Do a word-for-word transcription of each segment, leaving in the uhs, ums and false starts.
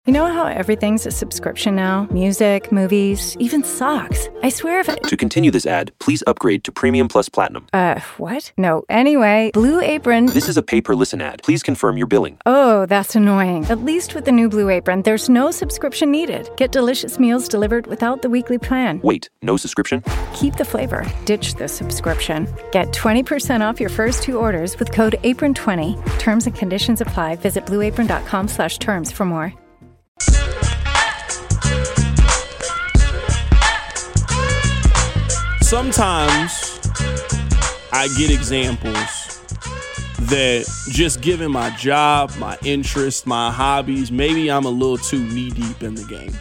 You know how everything's a subscription now? Music, movies, even socks. I swear if it... To continue this ad, please upgrade to Premium Plus Platinum. Uh, what? No. Anyway, Blue Apron... This is a pay-per-listen ad. Please confirm your billing. Oh, that's annoying. At least with the new Blue Apron, there's no subscription needed. Get delicious meals delivered without the weekly plan. Wait, no subscription? Keep the flavor. Ditch the subscription. Get twenty percent off your first two orders with code apron twenty. Terms and conditions apply. Visit blueapron.com slash terms for more. Sometimes I get examples that just given my job, my interests, my hobbies, maybe I'm a little too knee-deep in the game.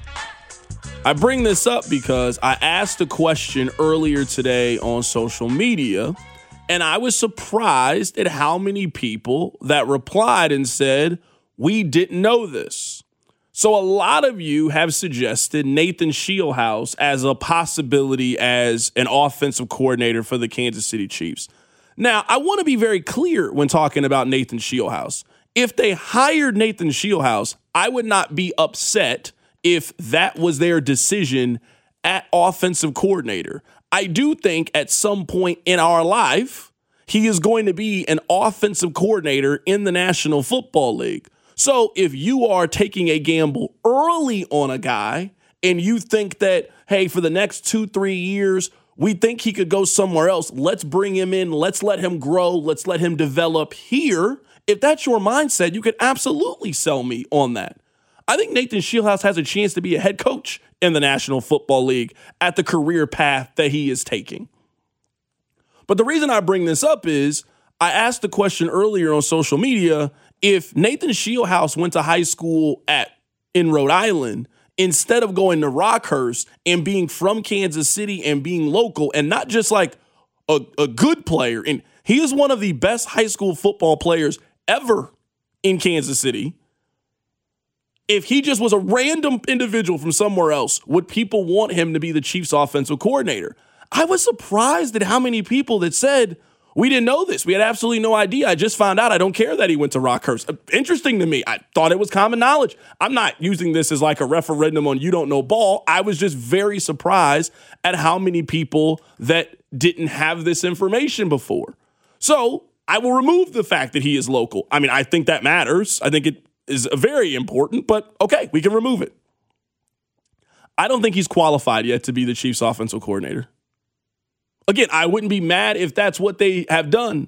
I bring this up because I asked a question earlier today on social media, and I was surprised at how many people that replied and said, "We didn't know this." So a lot of you have suggested Nathan Scheelhaase as a possibility as an offensive coordinator for the Kansas City Chiefs. Now, I want to be very clear when talking about Nathan Scheelhaase. If they hired Nathan Scheelhaase, I would not be upset if that was their decision at offensive coordinator. I do think at some point in our life, he is going to be an offensive coordinator in the National Football League. So if you are taking a gamble early on a guy and you think that, hey, for the next two, three years, we think he could go somewhere else, let's bring him in, let's let him grow, let's let him develop here. If that's your mindset, you could absolutely sell me on that. I think Nathan Scheelhaase has a chance to be a head coach in the National Football League at the career path that he is taking. But the reason I bring this up is I asked the question earlier on social media, if Nathan Scheelhaase went to high school at in Rhode Island, instead of going to Rockhurst and being from Kansas City and being local and not just like a, a good player, and he is one of the best high school football players ever in Kansas City. If he just was a random individual from somewhere else, would people want him to be the Chiefs offensive coordinator? I was surprised at how many people that said, we didn't know this. We had absolutely no idea. I just found out. I don't care that he went to Rockhurst. Interesting to me. I thought it was common knowledge. I'm not using this as like a referendum on you don't know ball. I was just very surprised at how many people that didn't have this information before. So I will remove the fact that he is local. I mean, I think that matters. I think it is very important, but okay, we can remove it. I don't think he's qualified yet to be the Chiefs offensive coordinator. Again, I wouldn't be mad if that's what they have done,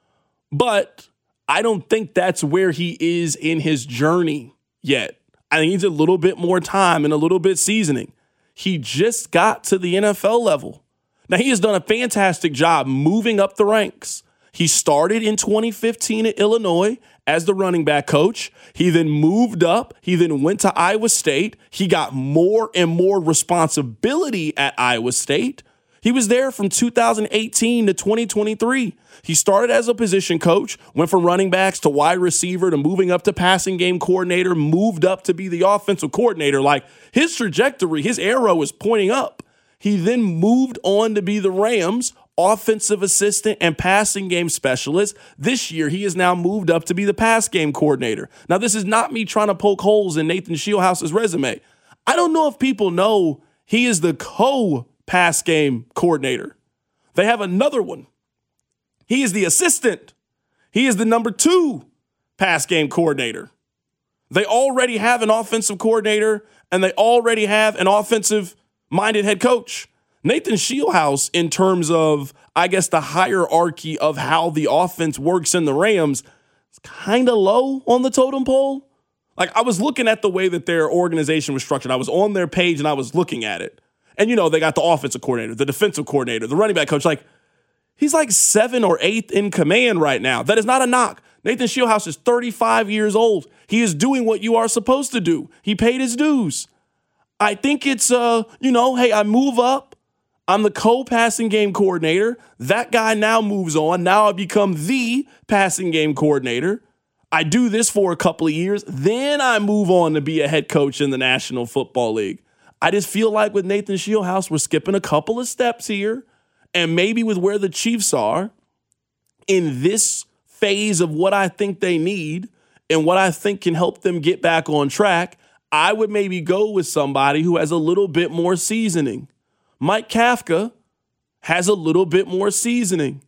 but I don't think that's where he is in his journey yet. I think he needs a little bit more time and a little bit seasoning. He just got to the N F L level. Now, he has done a fantastic job moving up the ranks. He started in twenty fifteen at Illinois as the running back coach. He then moved up. He then went to Iowa State. He got more and more responsibility at Iowa State. He was there from two thousand eighteen to twenty twenty-three. He started as a position coach, went from running backs to wide receiver to moving up to passing game coordinator, moved up to be the offensive coordinator. Like, his trajectory, his arrow is pointing up. He then moved on to be the Rams offensive assistant and passing game specialist. This year, he has now moved up to be the pass game coordinator. Now, this is not me trying to poke holes in Nathan Scheelhaase's resume. I don't know if people know he is the co pass game coordinator. They have another one. He is the assistant. He is the number two pass game coordinator. They already have an offensive coordinator and they already have an offensive minded head coach. Nathan Scheelhaase, in terms of, I guess, the hierarchy of how the offense works in the Rams, is kind of low on the totem pole. Like, I was looking at the way that their organization was structured. I was on their page and I was looking at it. And, you know, they got the offensive coordinator, the defensive coordinator, the running back coach. Like, he's like seven or eighth in command right now. That is not a knock. Nathan Scheelhaase is thirty-five years old. He is doing what you are supposed to do. He paid his dues. I think it's, uh, you know, hey, I move up. I'm the co-passing game coordinator. That guy now moves on. Now I become the passing game coordinator. I do this for a couple of years. Then I move on to be a head coach in the National Football League. I just feel like with Nathan Scheelhaase, we're skipping a couple of steps here. And maybe with where the Chiefs are in this phase of what I think they need and what I think can help them get back on track, I would maybe go with somebody who has a little bit more seasoning. Mike Kafka has a little bit more seasoning.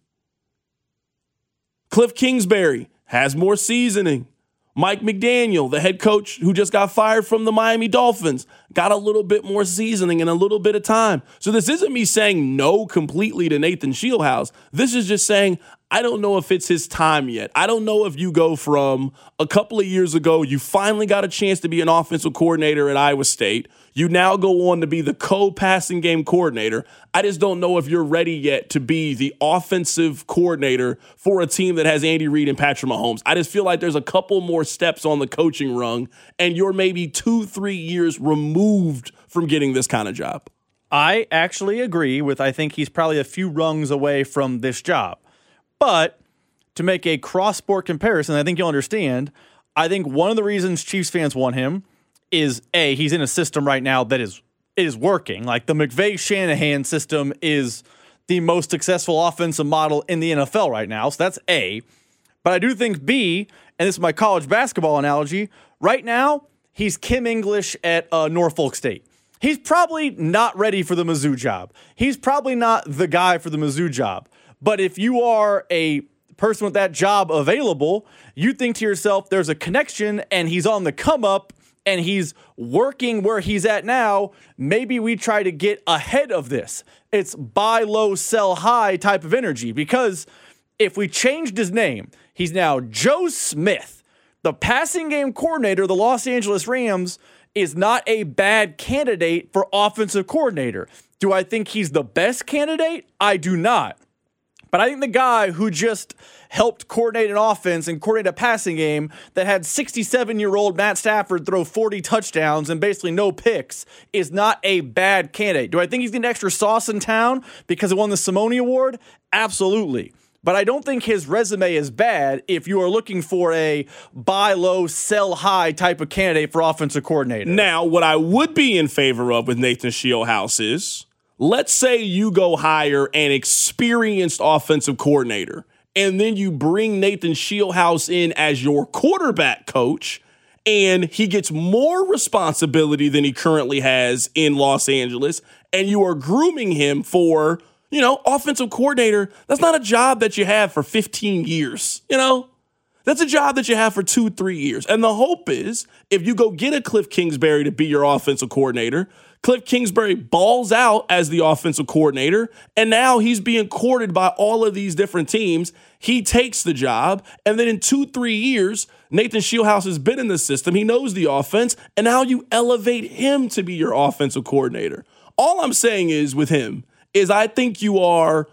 Cliff Kingsbury has more seasoning. Mike McDaniel, the head coach who just got fired from the Miami Dolphins, got a little bit more seasoning and a little bit of time. So this isn't me saying no completely to Nathan Shieldhouse. This is just saying I don't know if it's his time yet. I don't know if you go from a couple of years ago, you finally got a chance to be an offensive coordinator at Iowa State. You now go on to be the co-passing game coordinator. I just don't know if you're ready yet to be the offensive coordinator for a team that has Andy Reid and Patrick Mahomes. I just feel like there's a couple more steps on the coaching rung, and you're maybe two, three years removed from getting this kind of job. I actually agree with, I think he's probably a few rungs away from this job. But to make a cross-sport comparison, I think you'll understand, I think one of the reasons Chiefs fans want him is, A, he's in a system right now that is is working. Like the McVay-Shanahan system is the most successful offensive model in the N F L right now. So that's A. But I do think B, and this is my college basketball analogy, right now he's Kim English at uh, Norfolk State. He's probably not ready for the Mizzou job. He's probably not the guy for the Mizzou job. But if you are a person with that job available, you think to yourself, there's a connection and he's on the come up and he's working where he's at now. Maybe we try to get ahead of this. It's buy low, sell high type of energy, because if we changed his name, he's now Joe Smith, the passing game coordinator of the Los Angeles Rams, is not a bad candidate for offensive coordinator. Do I think he's the best candidate? I do not. But I think the guy who just helped coordinate an offense and coordinate a passing game that had sixty-seven-year-old Matt Stafford throw forty touchdowns and basically no picks is not a bad candidate. Do I think he's getting extra sauce in town because he won the Simone Award? Absolutely. But I don't think his resume is bad if you are looking for a buy low, sell high type of candidate for offensive coordinator. Now, what I would be in favor of with Nathan Shieldhouse is, let's say you go hire an experienced offensive coordinator, and then you bring Nathan Shieldhouse in as your quarterback coach, and he gets more responsibility than he currently has in Los Angeles, and you are grooming him for, you know, offensive coordinator. That's not a job that you have for fifteen years, you know? That's a job that you have for two, three years. And the hope is, if you go get a Cliff Kingsbury to be your offensive coordinator, Cliff Kingsbury balls out as the offensive coordinator, and now he's being courted by all of these different teams. He takes the job, and then in two, three years, Nathan Shieldhouse has been in the system. He knows the offense, and now you elevate him to be your offensive coordinator. All I'm saying is with him is I think you are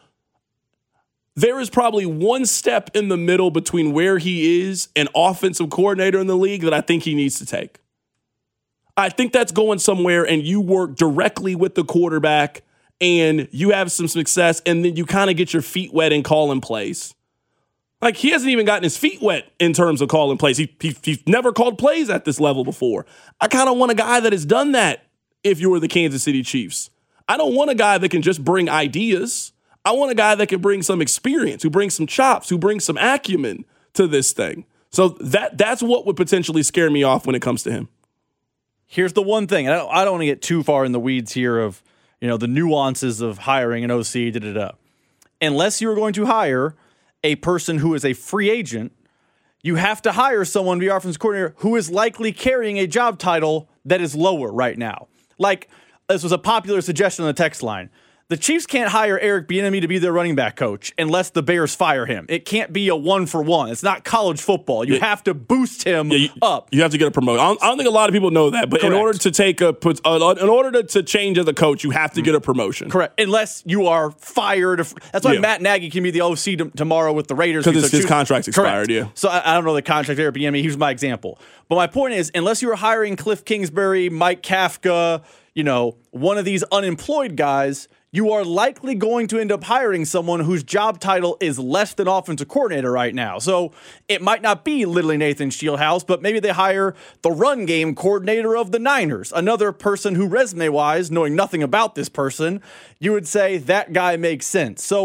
– there is probably one step in the middle between where he is and offensive coordinator in the league that I think he needs to take. I think that's going somewhere, and you work directly with the quarterback and you have some success, and then you kind of get your feet wet and calling plays. Like, he hasn't even gotten his feet wet in terms of calling plays. He, he, he's never called plays at this level before. I kind of want a guy that has done that if you were the Kansas City Chiefs. I don't want a guy that can just bring ideas. I want a guy that can bring some experience, who brings some chops, who brings some acumen to this thing. So that that's what would potentially scare me off when it comes to him. Here's the one thing, and I don't, I don't want to get too far in the weeds here of, you know, the nuances of hiring an O C, da da da. Unless you're going to hire a person who is a free agent, you have to hire someone to be offensive coordinator who is likely carrying a job title that is lower right now. Like, this was a popular suggestion on the text line. The Chiefs can't hire Eric Bieniemy to be their running back coach unless the Bears fire him. It can't be a one for one. It's not college football. You yeah. have to boost him yeah, you, up. You have to get a promotion. I don't, I don't think a lot of people know that, but Correct. in order to take a put, uh, in order to, to change as a coach, you have to get a promotion. Correct. Unless you are fired. That's why yeah. Matt Nagy can be the O C t- tomorrow with the Raiders because his, his contract's expired. Correct. Yeah. So I, I don't know the contract of Eric Bieniemy. Here's my example. But my point is, unless you are hiring Cliff Kingsbury, Mike Kafka, you know, one of these unemployed guys, you are likely going to end up hiring someone whose job title is less than offensive coordinator right now. So it might not be literally Nathan Shieldhouse, but maybe they hire the run game coordinator of the Niners, another person who resume-wise, knowing nothing about this person, you would say that guy makes sense. So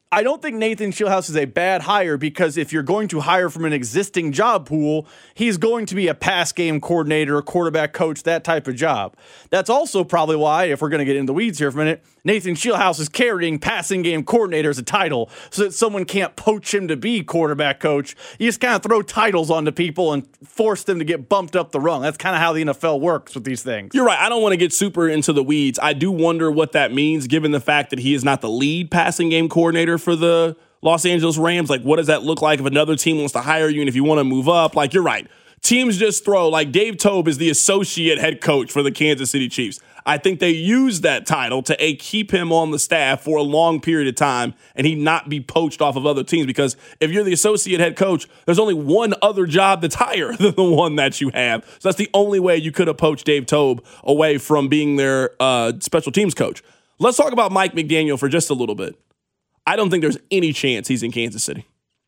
I don't think Nathan Scheelhaase is a bad hire because if you're going to hire from an existing job pool, he's going to be a pass game coordinator, quarterback coach, that type of job. That's also probably why, if we're going to get into the weeds here for a minute, Nathan Scheelhaase is carrying passing game coordinator as a title so that someone can't poach him to be quarterback coach. You just kind of throw titles onto people and force them to get bumped up the rung. That's kind of how the N F L works with these things. You're right. I don't want to get super into the weeds. I do wonder what that means given the fact that he is not the lead passing game coordinator for the Los Angeles Rams. Like, what does that look like if another team wants to hire you and if you want to move up? Like, you're right. Teams just throw, like Dave Toub is the associate head coach for the Kansas City Chiefs. I think they use that title to a, keep him on the staff for a long period of time and he not be poached off of other teams, because if you're the associate head coach, there's only one other job that's higher than the one that you have. So that's the only way you could have poached Dave Toub away from being their uh, special teams coach. Let's talk about Mike McDaniel for just a little bit. I don't think there's any chance he's in Kansas City.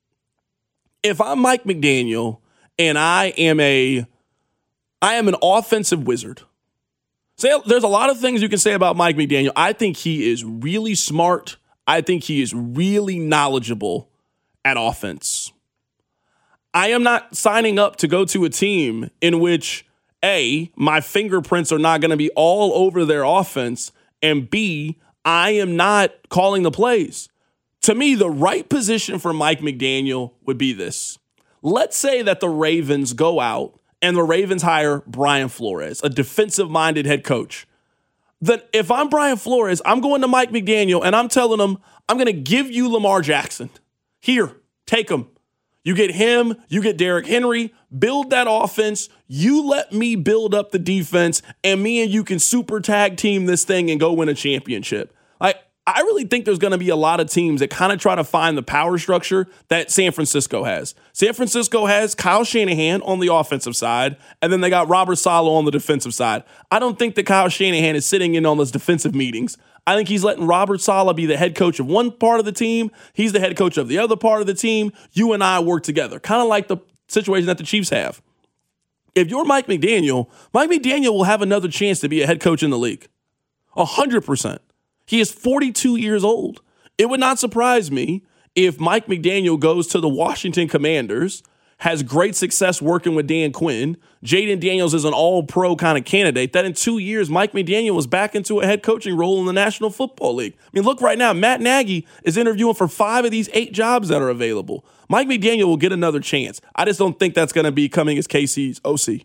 If I'm Mike McDaniel and I am a, I am an offensive wizard. Say, there's a lot of things you can say about Mike McDaniel. I think he is really smart. I think he is really knowledgeable at offense. I am not signing up to go to a team in which, A, my fingerprints are not going to be all over their offense, and B, I am not calling the plays. To me, the right position for Mike McDaniel would be this. Let's say that the Ravens go out and the Ravens hire Brian Flores, a defensive-minded head coach. Then if I'm Brian Flores, I'm going to Mike McDaniel and I'm telling him, I'm going to give you Lamar Jackson. Here, take him. You get him, you get Derrick Henry, build that offense, you let me build up the defense, and me and you can super tag team this thing and go win a championship. Like, I really think there's going to be a lot of teams that kind of try to find the power structure that San Francisco has. San Francisco has Kyle Shanahan on the offensive side, and then they got Robert Saleh on the defensive side. I don't think that Kyle Shanahan is sitting in on those defensive meetings. I think he's letting Robert Saleh be the head coach of one part of the team. He's the head coach of the other part of the team. You and I work together, kind of like the situation that the Chiefs have. If you're Mike McDaniel, Mike McDaniel will have another chance to be a head coach in the league. A hundred percent. He is forty-two years old. It would not surprise me if Mike McDaniel goes to the Washington Commanders, has great success working with Dan Quinn, Jaden Daniels is an all-pro kind of candidate, that in two years, Mike McDaniel was back into a head coaching role in the National Football League. I mean, look right now, Matt Nagy is interviewing for five of these eight jobs that are available. Mike McDaniel will get another chance. I just don't think that's going to be coming as K C's O C.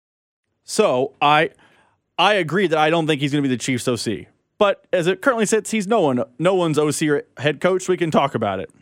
So I I agree that I don't think he's going to be the Chiefs O C. But as it currently sits, he's no one, no one's O C or head coach, so we can talk about it.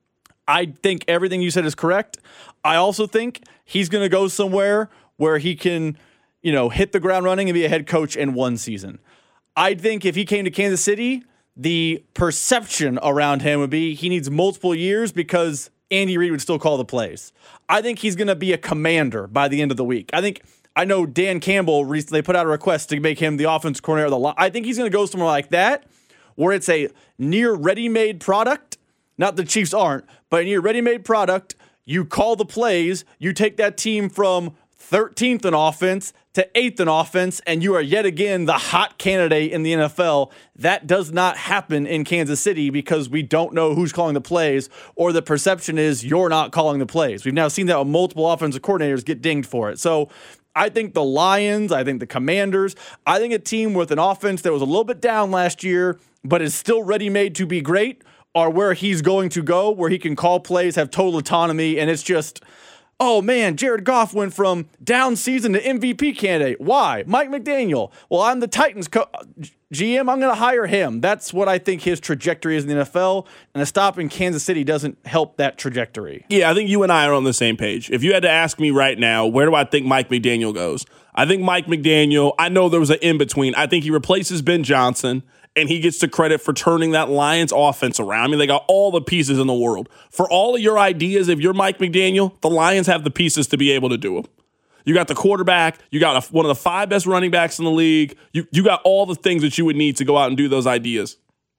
I think everything you said is correct. I also think he's going to go somewhere where he can, you know, hit the ground running and be a head coach in one season. I think if he came to Kansas City, the perception around him would be he needs multiple years because Andy Reid would still call the plays. I think he's going to be a commander by the end of the week. I think I know Dan Campbell recently put out a request to make him the offense coordinator of the line. I think he's going to go somewhere like that, where it's a near ready-made product. Not the Chiefs aren't, but a near ready-made product. You call the plays. You take that team from thirteenth in offense to eighth in offense, and you are yet again the hot candidate in the N F L. That does not happen in Kansas City because we don't know who's calling the plays, or the perception is you're not calling the plays. We've now seen that with multiple offensive coordinators get dinged for it. So I think the Lions, I think the Commanders, I think a team with an offense that was a little bit down last year, but is still ready-made to be great, are where he's going to go, where he can call plays, have total autonomy, and it's just, oh man, Jared Goff went from down season to M V P candidate. Why? Mike McDaniel. Well, I'm the Titans co- G M. I'm going to hire him. That's what I think his trajectory is in the N F L, and a stop in Kansas City doesn't help that trajectory. Yeah, I think you and I are on the same page. If you had to ask me right now, where do I think Mike McDaniel goes? I think Mike McDaniel, I know there was an in-between. I think he replaces Ben Johnson, and he gets the credit for turning that Lions offense around. I mean, they got all the pieces in the world. For all of your ideas, if you're Mike McDaniel, the Lions have the pieces to be able to do them. You got the quarterback. You got a, one of the five best running backs in the league. You, you got all the things that you would need to go out and do those ideas.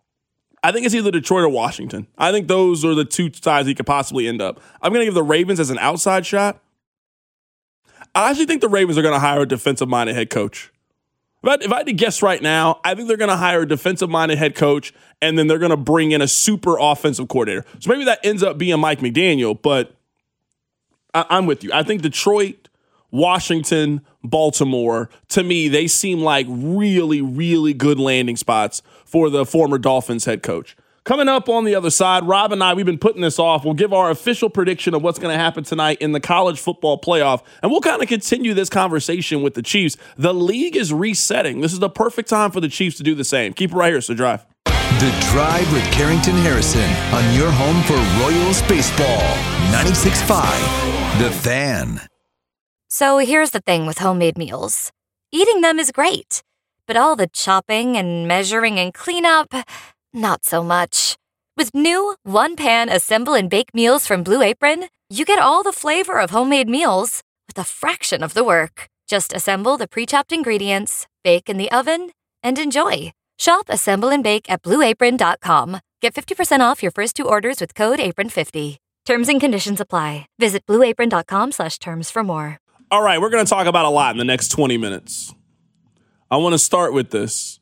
I think it's either Detroit or Washington. I think those are the two sides he could possibly end up. I'm going to give the Ravens as an outside shot. I actually think the Ravens are going to hire a defensive-minded head coach. If I, if I had to guess right now, I think they're going to hire a defensive-minded head coach, and then they're going to bring in a super offensive coordinator. So maybe that ends up being Mike McDaniel, but I, I'm with you. I think Detroit, Washington, Baltimore, to me, they seem like really, really good landing spots for the former Dolphins head coach. Coming up on the other side, Rob and I, we've been putting this off. We'll give our official prediction of what's going to happen tonight in the college football playoff, and we'll kind of continue this conversation with the Chiefs. The league is resetting. This is the perfect time for the Chiefs to do the same. Keep it right here, so Drive. The Drive with Carrington Harrison on your home for Royals baseball. ninety-six point five, The Fan. So here's the thing with homemade meals. Eating them is great, but all the chopping and measuring and cleanup, not so much. With new one-pan assemble and bake meals from Blue Apron, you get all the flavor of homemade meals with a fraction of the work. Just assemble the pre-chopped ingredients, bake in the oven, and enjoy. Shop Assemble and Bake at blue apron dot com. Get fifty percent off your first two orders with code apron fifty. Terms and conditions apply. Visit blue apron dot com slash terms for more. All right, we're going to talk about a lot in the next twenty minutes. I want to start with this.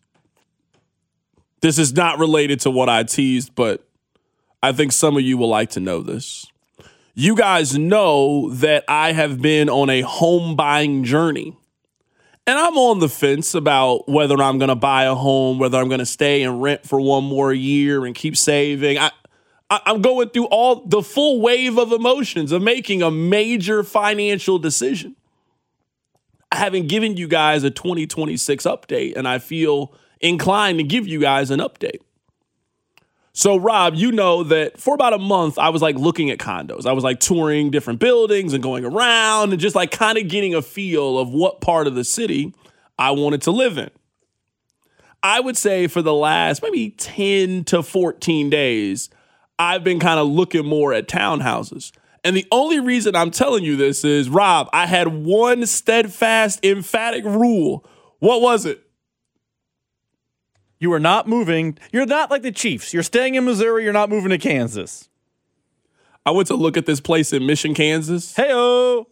This is not related to what I teased, but I think some of you will like to know this. You guys know that I have been on a home buying journey. And I'm on the fence about whether I'm going to buy a home, whether I'm going to stay and rent for one more year and keep saving. I, I, I'm going through all the full wave of emotions of making a major financial decision. I haven't given you guys a twenty twenty-six update, and I feel inclined to give you guys an update. So, Rob, you know that for about a month, I was like looking at condos. I was like touring different buildings and going around and just like kind of getting a feel of what part of the city I wanted to live in. I would say for the last maybe ten to fourteen days, I've been kind of looking more at townhouses. And the only reason I'm telling you this is, Rob, I had one steadfast, emphatic rule. What was it? You are not moving. You're not like the Chiefs. You're staying in Missouri. You're not moving to Kansas. I went to look at this place in Mission, Kansas. Hey-o.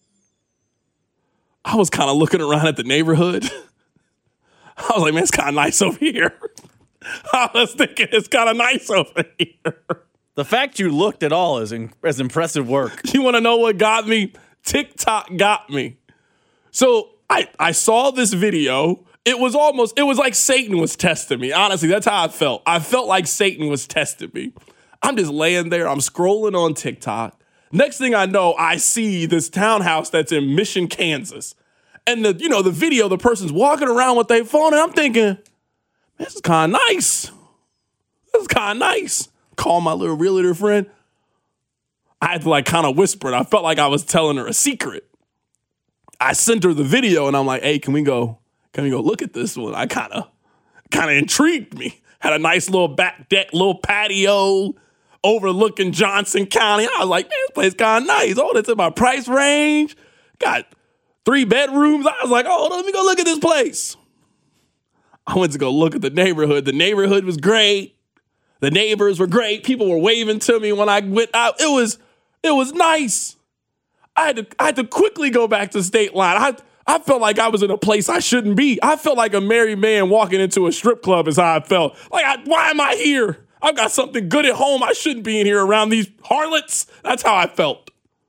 I was kind of looking around at the neighborhood. I was like, man, it's kind of nice over here. I was thinking it's kind of nice over here. The fact you looked at all is, in, is impressive work. You want to know what got me? TikTok got me. So I, I saw this video. It was almost, it was like Satan was testing me. Honestly, that's how I felt. I felt like Satan was testing me. I'm just laying there. I'm scrolling on TikTok. Next thing I know, I see this townhouse that's in Mission, Kansas. And the, you know, the video, the person's walking around with their phone, and I'm thinking, this is kind of nice. This is kind of nice. Call my little realtor friend. I had to like kind of whisper it. I felt like I was telling her a secret. I sent her the video, and I'm like, hey, can we go? Can we go look at this one? I kind of, kind of intrigued me. Had a nice little back deck, little patio overlooking Johnson County. I was like, man, this place kind of nice. Oh, that's in my price range. Got three bedrooms. I was like, oh, let me go look at this place. I went to go look at the neighborhood. The neighborhood was great. The neighbors were great. People were waving to me when I went out. It was, it was nice. I had to, I had to quickly go back to State Line. I, I felt like I was in a place I shouldn't be. I felt like a married man walking into a strip club is how I felt. Like, I, why am I here? I've got something good at home. I shouldn't be in here around these harlots. That's how I felt.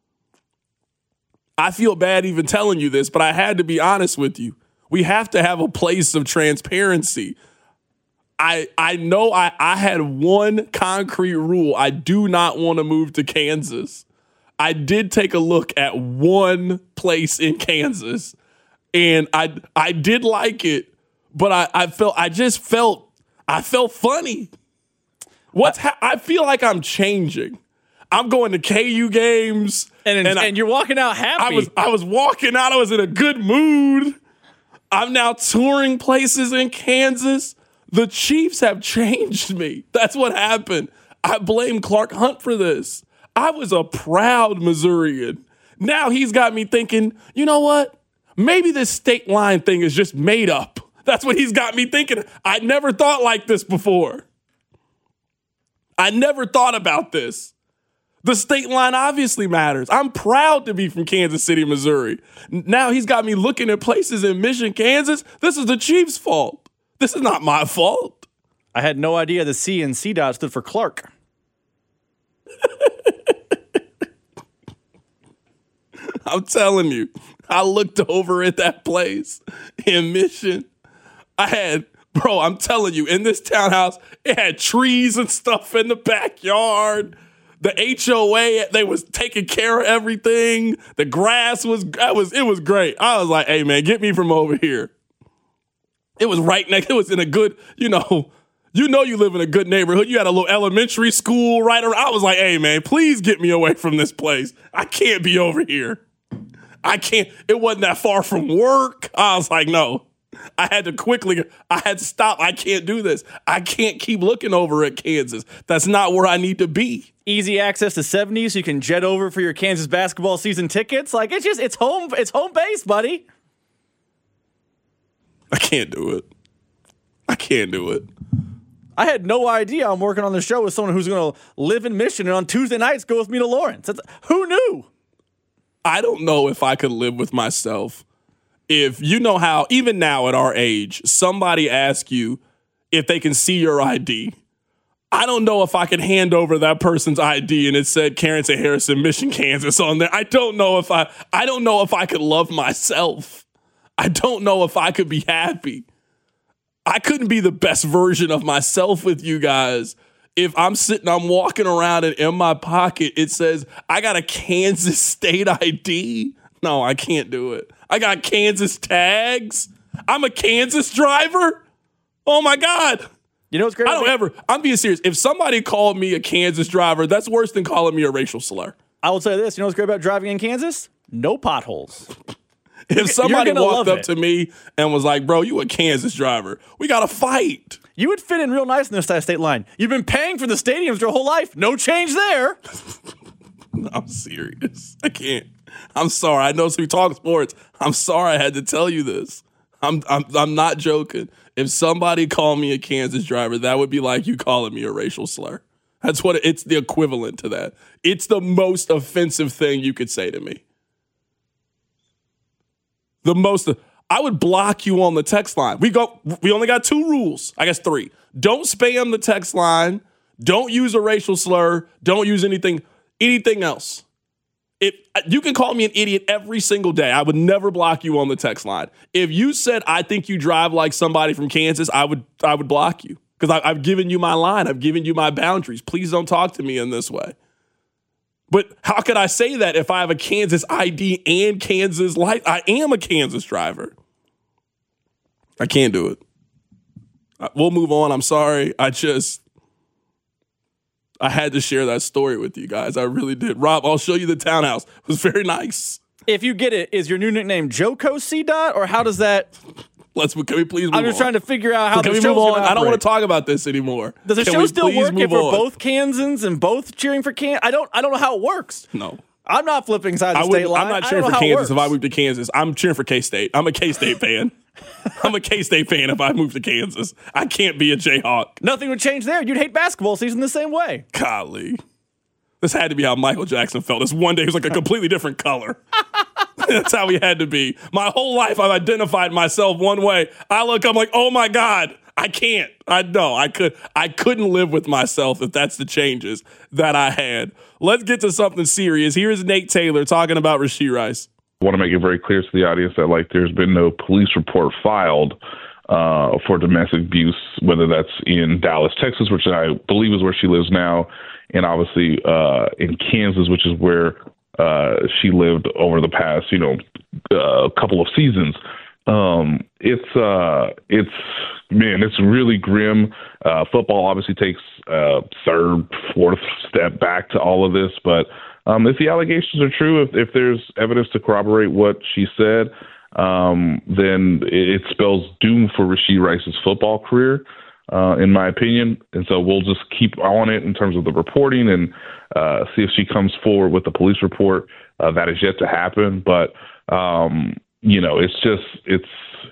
I feel bad even telling you this, but I had to be honest with you. We have to have a place of transparency. I I know I, I had one concrete rule. I do not want to move to Kansas. I did take a look at one place in Kansas, and I I did like it, but I, I felt I just felt I felt funny. What's ha- I feel like I'm changing. I'm going to K U games, and and, and, I, and you're walking out happy. I was I was walking out. I was in a good mood. I'm now touring places in Kansas. The Chiefs have changed me. That's what happened. I blame Clark Hunt for this. I was a proud Missourian. Now he's got me thinking, you know what? Maybe this State Line thing is just made up. That's what he's got me thinking. I never thought like this before. I never thought about this. The state line obviously matters. I'm proud to be from Kansas City, Missouri. Now he's got me looking at places in Mission, Kansas. This is the Chiefs' fault. This is not my fault. I had no idea the C in C DOT stood for Clark. I'm telling you, I looked over at that place in Mission. I had, bro, I'm telling you, in this townhouse, it had trees and stuff in the backyard. The H O A, they was taking care of everything. The grass was, that was, it was great. I was like, hey, man, get me from over here. It was right next, it was in a good, you know, you know you live in a good neighborhood. You had a little elementary school right around. I was like, hey, man, please get me away from this place. I can't be over here. I can't, it wasn't that far from work. I was like, no. I had to quickly, I had to stop. I can't do this. I can't keep looking over at Kansas. That's not where I need to be. Easy access to seventy, so you can jet over for your Kansas basketball season tickets. Like, it's just, it's home, it's home base, buddy. I can't do it. I can't do it. I had no idea I'm working on the show with someone who's going to live in Mission and on Tuesday nights go with me to Lawrence. That's, who knew? I don't know if I could live with myself. If you know how, even now at our age, somebody asks you if they can see your I D. I don't know if I could hand over that person's I D and it said Carrington Harrison, Mission, Kansas on there. I don't know if I, I don't know if I could love myself. I don't know if I could be happy. I couldn't be the best version of myself with you guys if I'm sitting, I'm walking around and in my pocket, it says, I got a Kansas State I D. No, I can't do it. I got Kansas tags. I'm a Kansas driver. Oh my God. You know what's great? I don't ever, I'm being serious. If somebody called me a Kansas driver, that's worse than calling me a racial slur. I will say this. You know what's great about driving in Kansas? No potholes. If somebody walked up it. to me and was like, bro, you a Kansas driver, we got to fight. You would fit in real nice in this side state line. You've been paying for the stadiums your whole life. No change there. I'm serious. I can't. I'm sorry. I know we talk sports. I'm sorry I had to tell you this. I'm, I'm I'm not joking. If somebody called me a Kansas driver, that would be like you calling me a racial slur. That's what it, it's the equivalent to that. It's the most offensive thing you could say to me. The most, I would block you on the text line. We go. We only got two rules. I guess three. Don't spam the text line. Don't use a racial slur. Don't use anything, anything else. If you can call me an idiot every single day, I would never block you on the text line. If you said I think you drive like somebody from Kansas, I would I would block you because I've given you my line. I've given you my boundaries. Please don't talk to me in this way. But how could I say that if I have a Kansas I D and Kansas life? I am a Kansas driver. I can't do it. We'll move on. I'm sorry. I just, I had to share that story with you guys. I really did. Rob, I'll show you the townhouse. It was very nice. If you get it, is your new nickname Joko C Dot, or how does that? Let's, can we please move I'm just on? trying to figure out how can the we show's move on? gonna I don't operate. want to talk about this anymore. Does the Can show we still please work move if we're on? both Kansans and both cheering for Kansas? I don't. I don't know how it works. No. I'm not flipping sides I of would, state line. I'm not I cheering don't for know how it Kansas if I works. moved to Kansas. I'm cheering for K-State. I'm a K-State fan. I'm a K-State fan if I move to Kansas. I can't be a Jayhawk. Nothing would change there. You'd hate basketball season the same way. Golly. This had to be how Michael Jackson felt. This one day he was like a completely different color. That's how he had to be. My whole life I've identified myself one way. I look, I'm like, oh my God, I can't. I know I could. I couldn't live with myself if that's the changes that I had. Let's get to something serious. Here's Nate Taylor talking about Rashee Rice. I want to make it very clear to the audience that like there's been no police report filed uh, for domestic abuse, whether that's in Dallas, Texas, which I believe is where she lives now, and obviously uh, in Kansas, which is where uh, she lived over the past, you know, uh, couple of seasons. Um, it's uh, it's man, it's really grim. Uh, football obviously takes uh, third, fourth step back to all of this, but um, if the allegations are true, if, if there's evidence to corroborate what she said, um, then it, it spells doom for Rashee Rice's football career, uh, in my opinion. And so we'll just keep on it in terms of the reporting and uh, see if she comes forward with the police report. Uh, that is yet to happen, but um, you know, it's just it's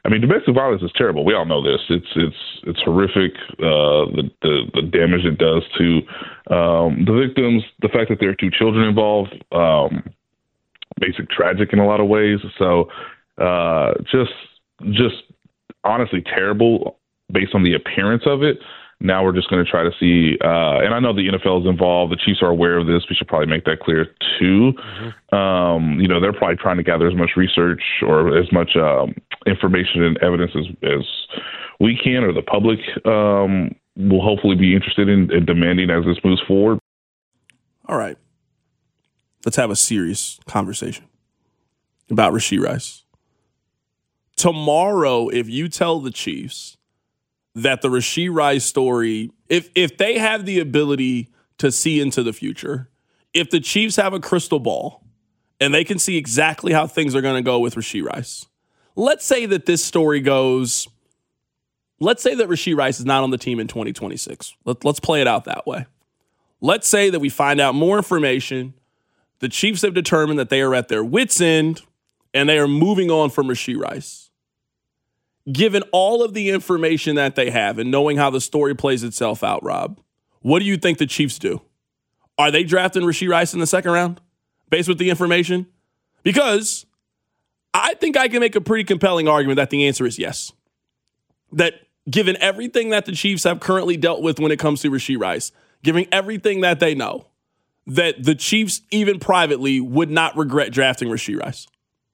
I mean, domestic violence is terrible. We all know this. It's it's it's horrific. Uh, the, the the damage it does to um, the victims, the fact that there are two children involved, um, makes it tragic in a lot of ways. So, uh, just just honestly terrible based on the appearance of it. Now we're just going to try to see, uh, and I know the N F L is involved. The Chiefs are aware of this. We should probably make that clear too. Mm-hmm. Um, you know, they're probably trying to gather as much research or as much um, information and evidence as, as we can, or the public um, will hopefully be interested in, in demanding as this moves forward. All right. Let's have a serious conversation about Rashee Rice. Tomorrow, if you tell the Chiefs that the Rashee Rice story, if if they have the ability to see into the future, if the Chiefs have a crystal ball and they can see exactly how things are going to go with Rashee Rice, let's say that this story goes, let's say that Rashee Rice is not on the team in twenty twenty-six. Let, let's play it out that way. Let's say that we find out more information. The Chiefs have determined that they are at their wits' end and they are moving on from Rashee Rice. Given all of the information that they have and knowing how the story plays itself out, Rob, what do you think the Chiefs do? Are they drafting Rashee Rice in the second round based with the information? Because I think I can make a pretty compelling argument that the answer is yes. That given everything that the Chiefs have currently dealt with when it comes to Rashee Rice, given everything that they know, that the Chiefs, even privately, would not regret drafting Rashee Rice.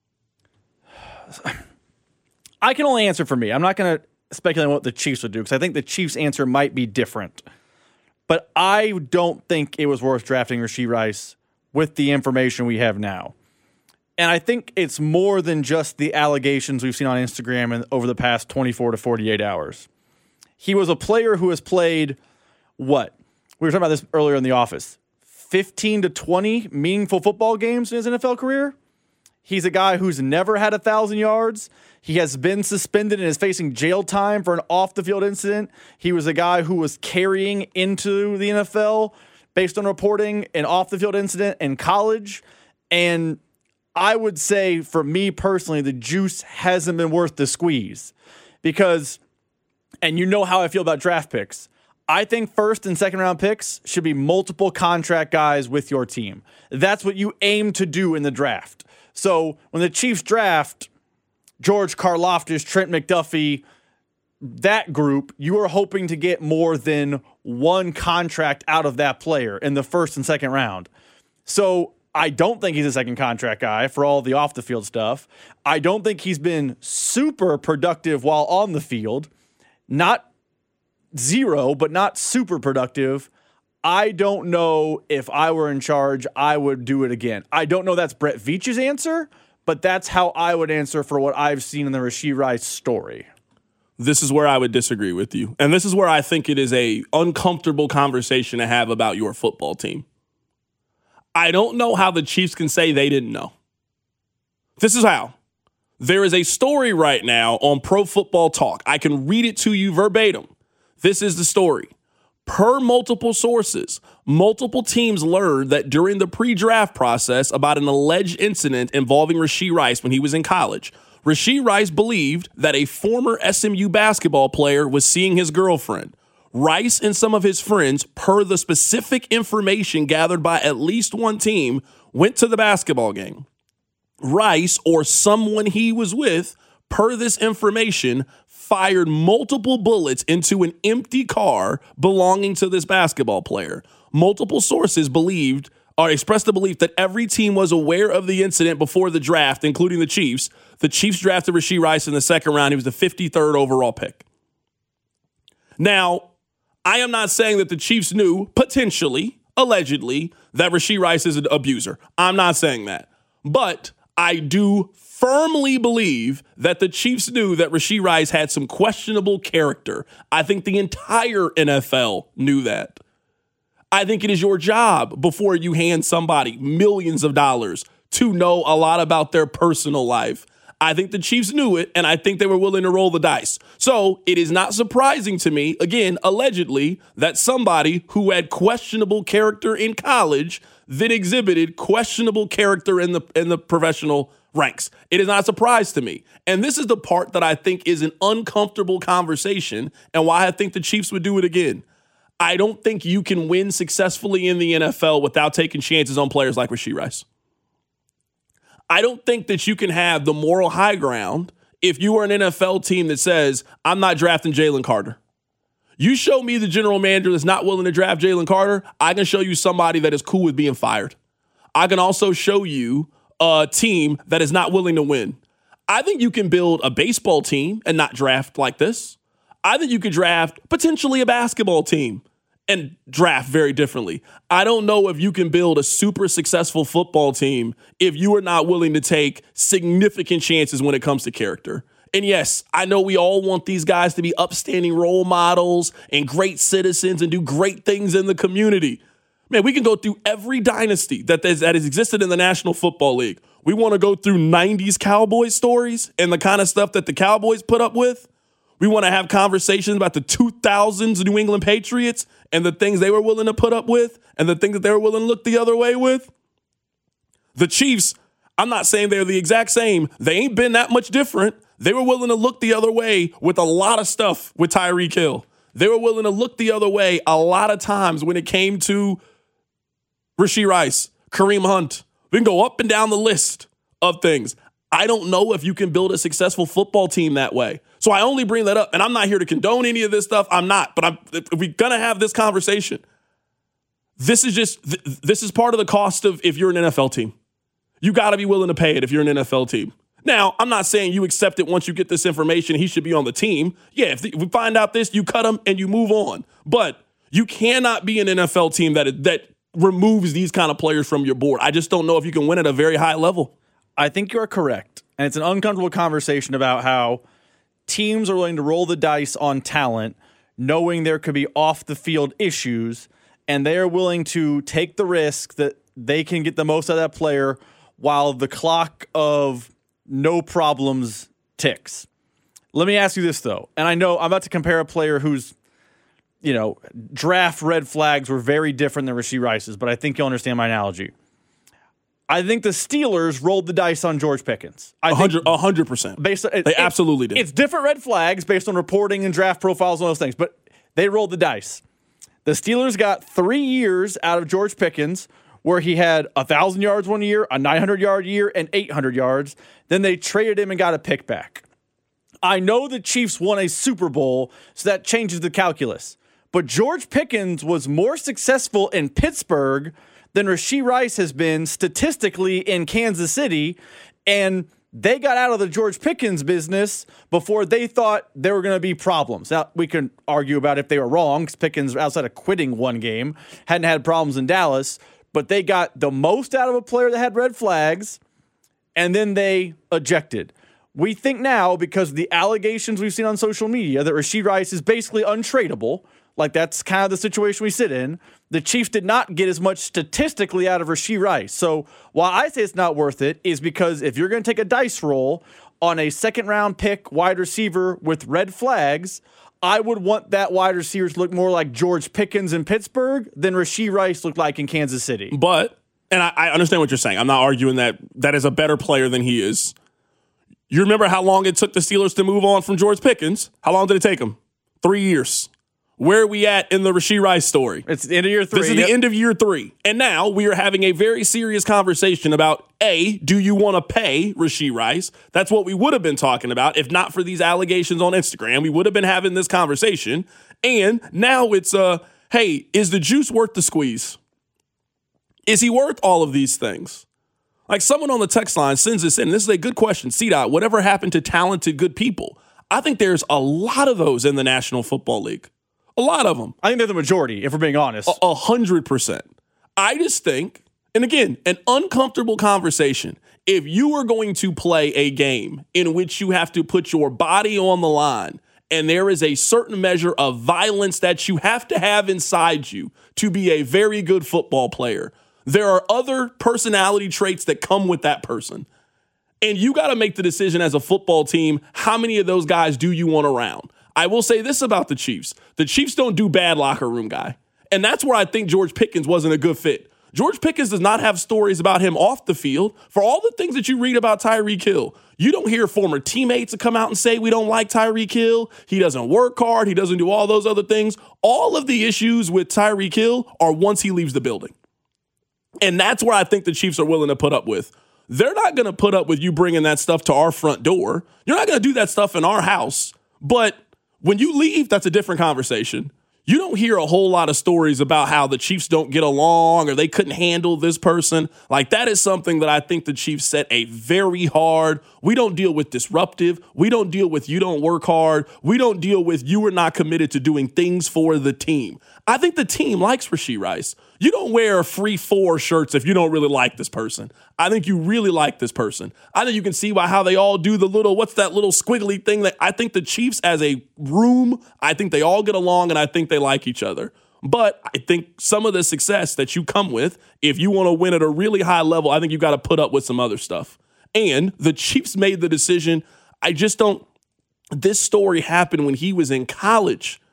I can only answer for me. I'm not going to speculate on what the Chiefs would do because I think the Chiefs' answer might be different. But I don't think it was worth drafting Rashee Rice with the information we have now. And I think it's more than just the allegations we've seen on Instagram and over the past twenty-four to forty-eight hours. He was a player who has played, what? We were talking about this earlier in the office. fifteen to twenty meaningful football games in his N F L career. He's a guy who's never had one thousand yards. He has been suspended and is facing jail time for an off-the-field incident. He was a guy who was carrying into the N F L, based on reporting, an off-the-field incident in college. And I would say, for me personally, the juice hasn't been worth the squeeze. Because, and you know how I feel about draft picks, I think first and second round picks should be multiple contract guys with your team. That's what you aim to do in the draft. So when the Chiefs draft George Karlaftis, Trent McDuffie, that group, you are hoping to get more than one contract out of that player in the first and second round. So I don't think he's a second contract guy for all the off-the-field stuff. I don't think he's been super productive while on the field. Not zero, but not super productive. I don't know if I were in charge, I would do it again. I don't know that's Brett Veach's answer, but that's how I would answer for what I've seen in the Rashee Rice story. This is where I would disagree with you. And this is where I think it is a uncomfortable conversation to have about your football team. I don't know how the Chiefs can say they didn't know. This is how. There is a story right now on Pro Football Talk. I can read it to you verbatim. This is the story. Per multiple sources, multiple teams learned that during the pre-draft process about an alleged incident involving Rashee Rice when he was in college. Rashee Rice believed that a former S M U basketball player was seeing his girlfriend. Rice and some of his friends, per the specific information gathered by at least one team, went to the basketball game. Rice, or someone he was with, per this information, fired multiple bullets into an empty car belonging to this basketball player. Multiple sources believed or expressed the belief that every team was aware of the incident before the draft, including the Chiefs. The Chiefs drafted Rashee Rice in the second round. He was the fifty-third overall pick. Now, I am not saying that the Chiefs knew, potentially, allegedly, that Rashee Rice is an abuser. I'm not saying that. But I do firmly believe that the Chiefs knew that Rashee Rice had some questionable character. I think the entire N F L knew that. I think it is your job before you hand somebody millions of dollars to know a lot about their personal life. I think the Chiefs knew it, and I think they were willing to roll the dice. So it is not surprising to me, again, allegedly, that somebody who had questionable character in college then exhibited questionable character in the in the professional ranks. It is not a surprise to me. And this is the part that I think is an uncomfortable conversation and why I think the Chiefs would do it again. I don't think you can win successfully in the N F L without taking chances on players like Rashee Rice. I don't think that you can have the moral high ground if you are an N F L team that says, I'm not drafting Jalen Carter. You show me the general manager that's not willing to draft Jalen Carter, I can show you somebody that is cool with being fired. I can also show you a team that is not willing to win. I think you can build a baseball team and not draft like this. I think you could draft potentially a basketball team and draft very differently. I don't know if you can build a super successful football team if you are not willing to take significant chances when it comes to character. And yes, I know we all want these guys to be upstanding role models and great citizens and do great things in the community. Man, we can go through every dynasty that has, that has existed in the National Football League. We want to go through nineties Cowboys stories and the kind of stuff that the Cowboys put up with. We want to have conversations about the two thousands New England Patriots and the things they were willing to put up with and the things that they were willing to look the other way with. The Chiefs, I'm not saying they're the exact same. They ain't been that much different. They were willing to look the other way with a lot of stuff with Tyreek Hill. They were willing to look the other way a lot of times when it came to Rashee Rice, Kareem Hunt. We can go up and down the list of things. I don't know if you can build a successful football team that way. So I only bring that up, and I'm not here to condone any of this stuff. I'm not, but I'm, if we're going to have this conversation, this is just, this is part of the cost of if you're an N F L team. You got to be willing to pay it if you're an N F L team. Now, I'm not saying you accept it once you get this information. He should be on the team. Yeah, if, the, if we find out this, you cut him and you move on. But you cannot be an N F L team that that removes these kind of players from your board. I just don't know if you can win at a very high level. I think you're correct. And it's an uncomfortable conversation about how teams are willing to roll the dice on talent, knowing there could be off-the-field issues, and they're willing to take the risk that they can get the most out of that player while the clock of no problems ticks. Let me ask you this, though. And I know I'm about to compare a player whose, you know, draft red flags were very different than Rashee Rice's, but I think you'll understand my analogy. I think the Steelers rolled the dice on George Pickens. I think one hundred percent. Based on, it, they it, absolutely did. It's different red flags based on reporting and draft profiles and those things, but they rolled the dice. The Steelers got three years out of George Pickens where he had one thousand yards one year, a nine hundred yard year, and eight hundred yards. Then they traded him and got a pick back. I know the Chiefs won a Super Bowl, so that changes the calculus. But George Pickens was more successful in Pittsburgh than Rashee Rice has been statistically in Kansas City, and they got out of the George Pickens business before they thought there were going to be problems. Now, we can argue about if they were wrong, because Pickens, outside of quitting one game, hadn't had problems in Dallas, but they got the most out of a player that had red flags, and then they ejected. We think now, because of the allegations we've seen on social media, that Rashee Rice is basically untradeable. Like, that's kind of the situation we sit in. The Chiefs did not get as much statistically out of Rashee Rice. So why I say it's not worth it is because if you're going to take a dice roll on a second-round pick wide receiver with red flags, I would want that wide receiver to look more like George Pickens in Pittsburgh than Rashee Rice looked like in Kansas City. But, and I, I understand what you're saying. I'm not arguing that that is a better player than he is. You remember how long it took the Steelers to move on from George Pickens? How long did it take them? Three years. Where are we at in the Rashee Rice story? It's the end of year three. This is yep. the end of year three. And now we are having a very serious conversation about, A, do you want to pay Rashee Rice? That's what we would have been talking about if not for these allegations on Instagram. We would have been having this conversation. And now it's, uh, hey, is the juice worth the squeeze? Is he worth all of these things? Like someone on the text line sends this in. This is a good question. C-Dot, whatever happened to talented, good people? I think there's a lot of those in the National Football League. A lot of them. I think they're the majority, if we're being honest. A, a hundred percent. I just think, and again, an uncomfortable conversation. If you are going to play a game in which you have to put your body on the line and there is a certain measure of violence that you have to have inside you to be a very good football player, there are other personality traits that come with that person. And you got to make the decision as a football team, how many of those guys do you want around? I will say this about the Chiefs. The Chiefs don't do bad locker room guy. And that's where I think George Pickens wasn't a good fit. George Pickens does not have stories about him off the field. For all the things that you read about Tyreek Hill, you don't hear former teammates to come out and say we don't like Tyreek Hill. He doesn't work hard. He doesn't do all those other things. All of the issues with Tyreek Hill are once he leaves the building. And that's where I think the Chiefs are willing to put up with. They're not going to put up with you bringing that stuff to our front door. You're not going to do that stuff in our house. But when you leave, that's a different conversation. You don't hear a whole lot of stories about how the Chiefs don't get along or they couldn't handle this person. Like, that is something that I think the Chiefs set a very hard. We don't deal with disruptive. We don't deal with you don't work hard. We don't deal with you are not committed to doing things for the team. I think the team likes Rashee Rice. You don't wear free four shirts if you don't really like this person. I think you really like this person. I think you can see why how they all do the little, what's that little squiggly thing that I think the Chiefs as a room, I think they all get along and I think they like each other. But I think some of the success that you come with, if you want to win at a really high level, I think you got to put up with some other stuff. And the Chiefs made the decision. I just don't, this story happened when he was in college.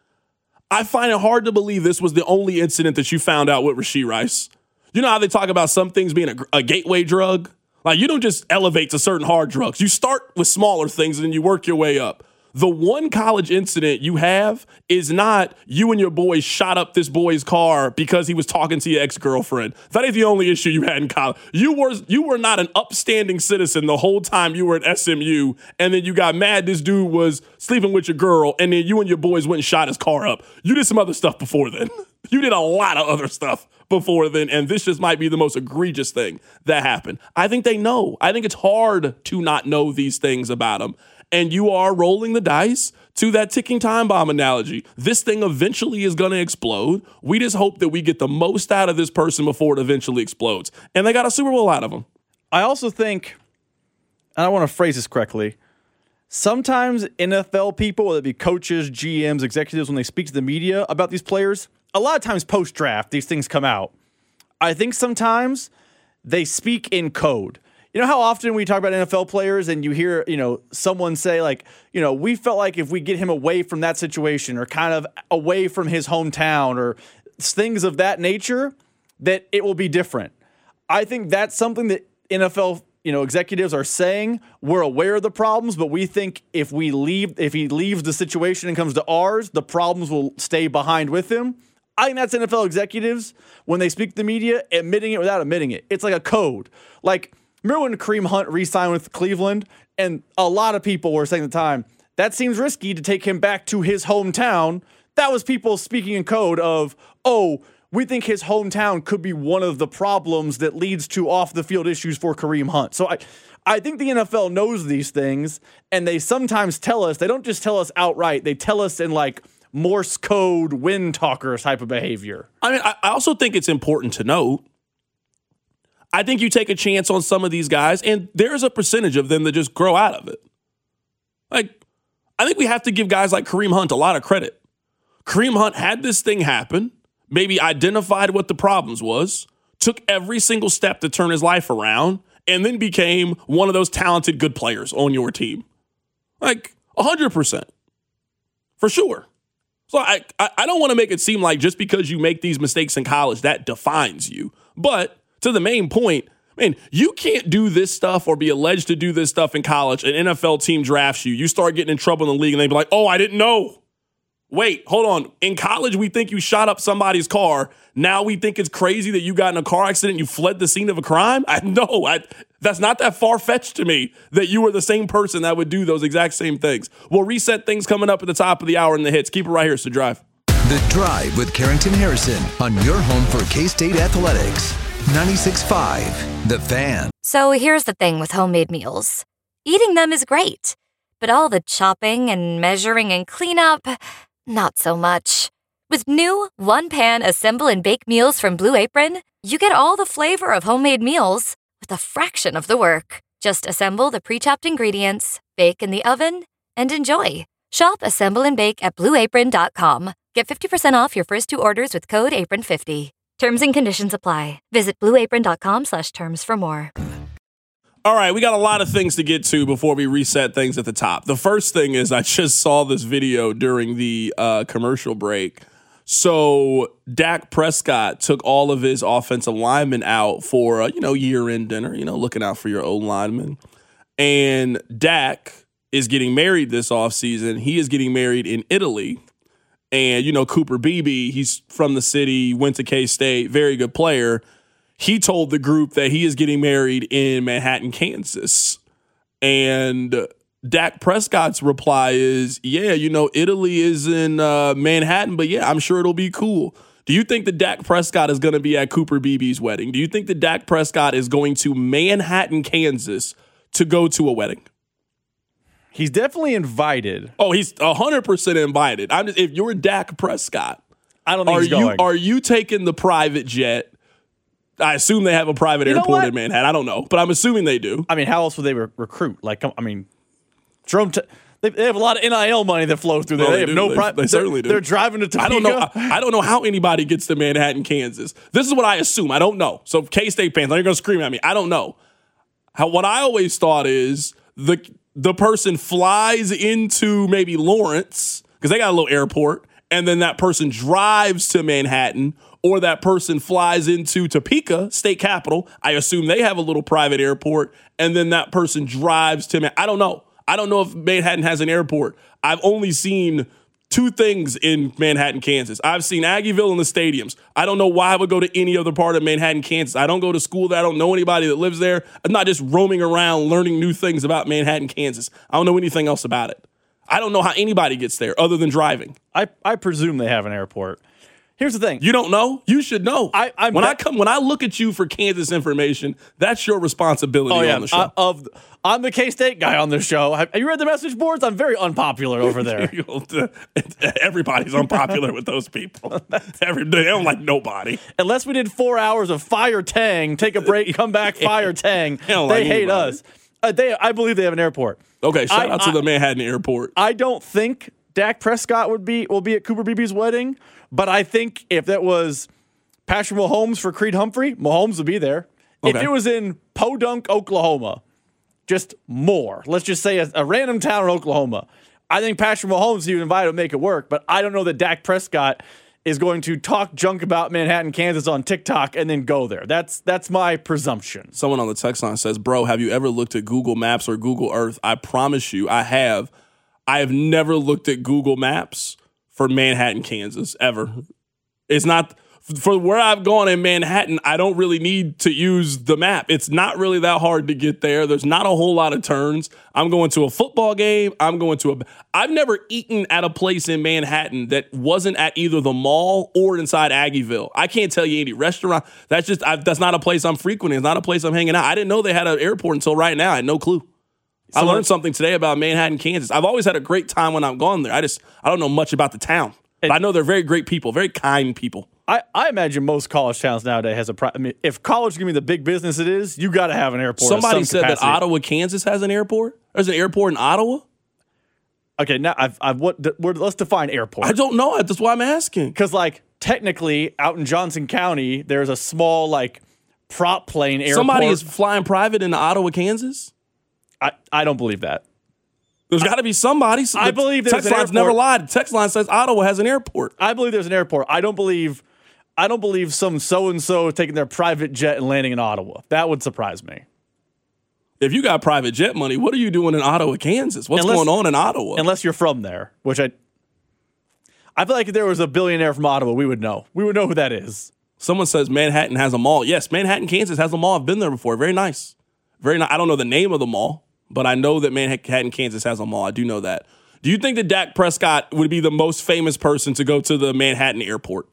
I find it hard to believe this was the only incident that you found out with Rashee Rice. You know how they talk about some things being a, a gateway drug? Like, you don't just elevate to certain hard drugs. You start with smaller things and then you work your way up. The one college incident you have is not you and your boys shot up this boy's car because he was talking to your ex-girlfriend. That ain't the only issue you had in college. You were you were not an upstanding citizen the whole time you were at S M U, and then you got mad this dude was sleeping with your girl, and then you and your boys went and shot his car up. You did some other stuff before then. You did a lot of other stuff before then, and this just might be the most egregious thing that happened. I think they know. I think it's hard to not know these things about him. And you are rolling the dice to that ticking time bomb analogy. This thing eventually is going to explode. We just hope that we get the most out of this person before it eventually explodes. And they got a Super Bowl out of him. I also think, and I want to phrase this correctly, sometimes N F L people, whether it be coaches, G Ms, executives, when they speak to the media about these players, a lot of times post-draft, these things come out. I think sometimes they speak in code. You know how often we talk about N F L players and you hear, you know, someone say like, you know, we felt like if we get him away from that situation or kind of away from his hometown or things of that nature, that it will be different. I think that's something that N F L, you know, executives are saying. We're aware of the problems, but we think if we leave, if he leaves the situation and comes to ours, the problems will stay behind with him. I think that's N F L executives when they speak to the media, admitting it without admitting it. It's like a code. Like, remember when Kareem Hunt re-signed with Cleveland? And a lot of people were saying at the time, that seems risky to take him back to his hometown. That was people speaking in code of, oh, we think his hometown could be one of the problems that leads to off-the-field issues for Kareem Hunt. So I, I think the N F L knows these things, and they sometimes tell us. They don't just tell us outright. They tell us in, like, Morse code, wind talker type of behavior. I mean, I also think it's important to note, I think you take a chance on some of these guys, and there's a percentage of them that just grow out of it. Like, I think we have to give guys like Kareem Hunt a lot of credit. Kareem Hunt had this thing happen, maybe identified what the problems was, took every single step to turn his life around, and then became one of those talented good players on your team. Like, one hundred percent. For sure. So I, I don't want to make it seem like just because you make these mistakes in college, that defines you. But to the main point, man, you can't do this stuff or be alleged to do this stuff in college. An N F L team drafts you. You start getting in trouble in the league, and they be like, oh, I didn't know. Wait, hold on. In college, we think you shot up somebody's car. Now we think it's crazy that you got in a car accident and you fled the scene of a crime? I know. I, that's not that far-fetched to me that you were the same person that would do those exact same things. We'll reset things coming up at the top of the hour in the hits. Keep it right here. It's The Drive. The Drive with Carrington Harrison on your home for K-State Athletics. ninety-six point five, The Fan. So here's the thing with homemade meals. Eating them is great, but all the chopping and measuring and cleanup, not so much. With new one-pan assemble and bake meals from Blue Apron, you get all the flavor of homemade meals with a fraction of the work. Just assemble the pre-chopped ingredients, bake in the oven, and enjoy. Shop, assemble, and bake at blue apron dot com. Get fifty percent off your first two orders with code apron fifty. Terms and conditions apply. Visit blue apron dot com slash terms for more. All right, we got a lot of things to get to before we reset things at the top. The first thing is I just saw this video during the uh, commercial break So Dak Prescott took all of his offensive linemen out for a, you know, year-end dinner, you know, looking out for your old linemen. And Dak is getting married this offseason. He is getting married in Italy. And, you know, Cooper Beebe, he's from the city, went to K-State, very good player. He told the group that he is getting married in Manhattan, Kansas. And Dak Prescott's reply is, yeah, you know, Italy is in uh, Manhattan, but yeah, I'm sure it'll be cool. Do you think that Dak Prescott is going to be at Cooper Beebe's wedding? Do you think that Dak Prescott is going to Manhattan, Kansas to go to a wedding? He's definitely invited. Oh, he's one hundred percent invited. I'm just, if you're Dak Prescott, I don't think are he's you going. are you taking the private jet? I assume they have a private You know airport what? in Manhattan. I don't know, but I'm assuming they do. I mean, how else would they re- recruit? Like, come- I mean, Jerome, T- they, they have a lot of N I L money that flows through there. No, they, they have do. no They- pri- they certainly do. They're driving to Topeka. I don't know. I, I don't know how anybody gets to Manhattan, Kansas. This is what I assume. I don't know. So K-State fans, they're going to scream at me. I don't know. How what I always thought is the the person flies into maybe Lawrence because they got a little airport, and then that person drives to Manhattan, or that person flies into Topeka, state capital. I assume they have a little private airport, and then that person drives to Manhattan. I don't know. I don't know if Manhattan has an airport. I've only seen two things in Manhattan, Kansas. I've seen Aggieville and the stadiums. I don't know why I would go to any other part of Manhattan, Kansas. I don't go to school there. I don't know anybody that lives there. I'm not just roaming around learning new things about Manhattan, Kansas. I don't know anything else about it. I don't know how anybody gets there other than driving. I, I presume they have an airport. Here's the thing. You don't know? You should know. I- I'm when be- I come, when I look at you for Kansas information, that's your responsibility Oh, yeah. on the show. Uh, of, I'm the K-State guy on this show. Have, have you read the message boards? I'm very unpopular over there. Everybody's unpopular with those people. Every, they don't like nobody. Unless we did four hours of Fire Tang, take a break, come back, Fire Tang. They, don't like hate anybody. us. Uh, they, I believe they have an airport. Okay, shout I- out to I- the Manhattan airport. I don't think Dak Prescott would be will be at Cooper Beebe's wedding, but I think if that was Patrick Mahomes for Creed Humphrey, Mahomes would be there. If Okay. it was in Podunk, Oklahoma, just more. Let's just say a, a random town in Oklahoma. I think Patrick Mahomes he would invite to make it work, but I don't know that Dak Prescott is going to talk junk about Manhattan, Kansas on TikTok and then go there. That's that's my presumption. Someone on the text line says, bro, have you ever looked at Google Maps or Google Earth? I promise you, I have. I have never looked at Google Maps for Manhattan, Kansas, ever. It's not, for where I've gone in Manhattan, I don't really need to use the map. It's not really that hard to get there. There's not a whole lot of turns. I'm going to a football game. I'm going to a, I've never eaten at a place in Manhattan that wasn't at either the mall or inside Aggieville. I can't tell you any restaurant. That's just, I, that's not a place I'm frequenting. It's not a place I'm hanging out. I didn't know they had an airport until right now. I had no clue. I learned something today about Manhattan, Kansas. I've always had a great time when I've gone there. I just, I don't know much about the town. But I know they're very great people, very kind people. I, I imagine most college towns nowadays has a. Pri- I mean, if college is going to be the big business it is, you got to have an airport. of Somebody some said capacity. that Ottawa, Kansas has an airport. There's an airport in Ottawa. Okay, now I've, I've what? We're, let's define airport. I don't know. That's why I'm asking. Because, like, technically, out in Johnson County, there's a small, like, prop plane airport. Somebody is flying private into Ottawa, Kansas. I, I don't believe that. There's got to be somebody. I The believe there's text an line's airport. never lied. Text line says Ottawa has an airport. I believe there's an airport. I don't believe. I don't believe some so and so taking their private jet and landing in Ottawa. That would surprise me. If you got private jet money, what are you doing in Ottawa, Kansas? What's Unless- going on in Ottawa? Unless you're from there, which I. I feel like if there was a billionaire from Ottawa, we would know. We would know who that is. Someone says Manhattan has a mall. Yes, Manhattan, Kansas has a mall. I've been there before. Very nice. Very nice. I don't know the name of the mall, but I know that Manhattan, Kansas has a mall. I do know that. Do you think that Dak Prescott would be the most famous person to go to the Manhattan airport?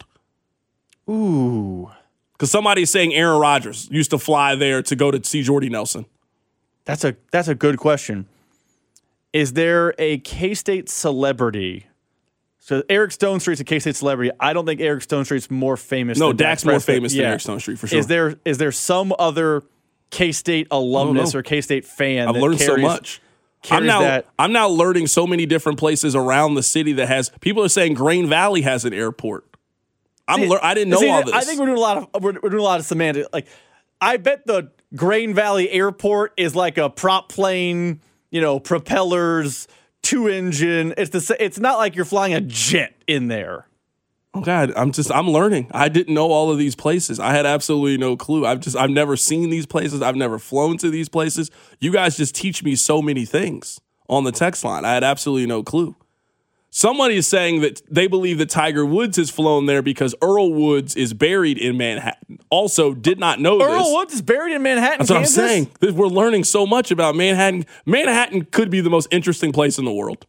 Ooh, Because somebody's saying Aaron Rodgers used to fly there to go to see Jordy Nelson. that's a that's a good question. Is there a K-State celebrity? So Eric Stone Street's a K-State celebrity. I don't think Eric Stone Street's more famous. No, than Dak Dak's more Prescott. famous than Yeah. Eric Stone Street, for sure. Is there is there some other K-State alumnus know. or K-State fan? I've that learned so carries- much. I'm carries now that? I'm now learning so many different places around the city that has people are saying Grain Valley has an airport. I'm See, lear- I didn't know see, all this. I think we're doing a lot of we're, we're doing a lot of semantic. Like, I bet the Grain Valley Airport is like a prop plane, you know, propellers, two engine. It's the sa- it's not like you're flying a jet in there. Oh God, I'm just I'm learning. I didn't know all of these places. I had absolutely no clue. I've just I've never seen these places. I've never flown to these places. You guys just teach me so many things on the text line. I had absolutely no clue. Somebody is saying that they believe that Tiger Woods has flown there because Earl Woods is buried in Manhattan. Also, did not know Earl this. Woods is buried in Manhattan, That's what Kansas? I'm saying. We're learning so much about Manhattan. Manhattan could be the most interesting place in the world.